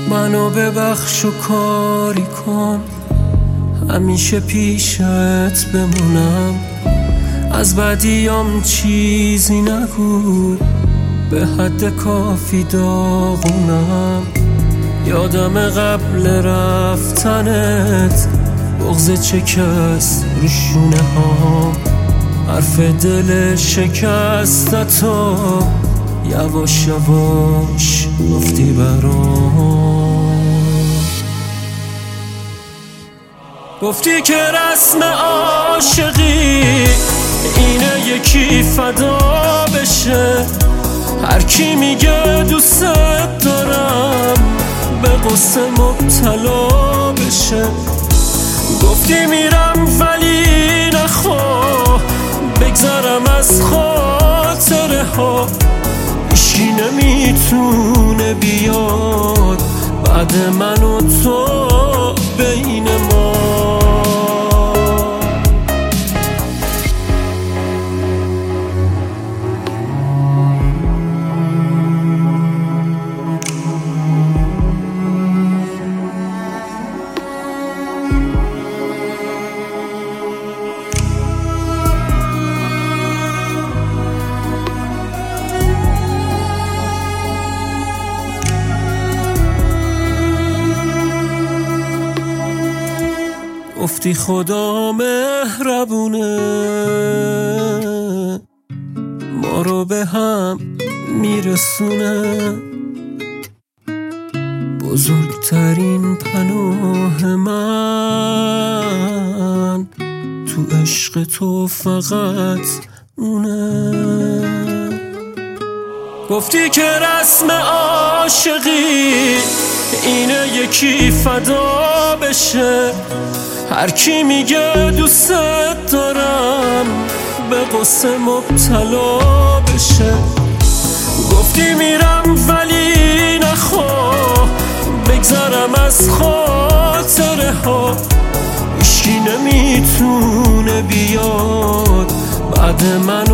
منو ببخش و کاری کن، همیشه پیشت بمونم. از بدیام چیزی نگو، به حد کافی داغونم. یادم قبل رفتنت بغض چکست رو شونه ها، حرف دل شکستتو یواش یواش گفتی برام. گفتی که رسم عاشقی اینه یکی فدا بشه، هر کی میگه دوست دارم به قصه مبتلا بشه. گفتی میرم ولی نخواه بگذرم از خاطره ها، هیچکی نمیتونه بیاد بعد من و تو بین ما. گفتی خدا مهربونه ما رو به هم میرسونه، بزرگترین پناه من تو عشق تو فقط اونه. گفتی که رسم عاشقی اینه یکی فدا بشه، هر کی میگه دوست دارم به قصه مبتلا بشه. گفتی میرم ولی نخواه بگذرم از خاطره ها، هیچکی نمیتونه بیاد بعد من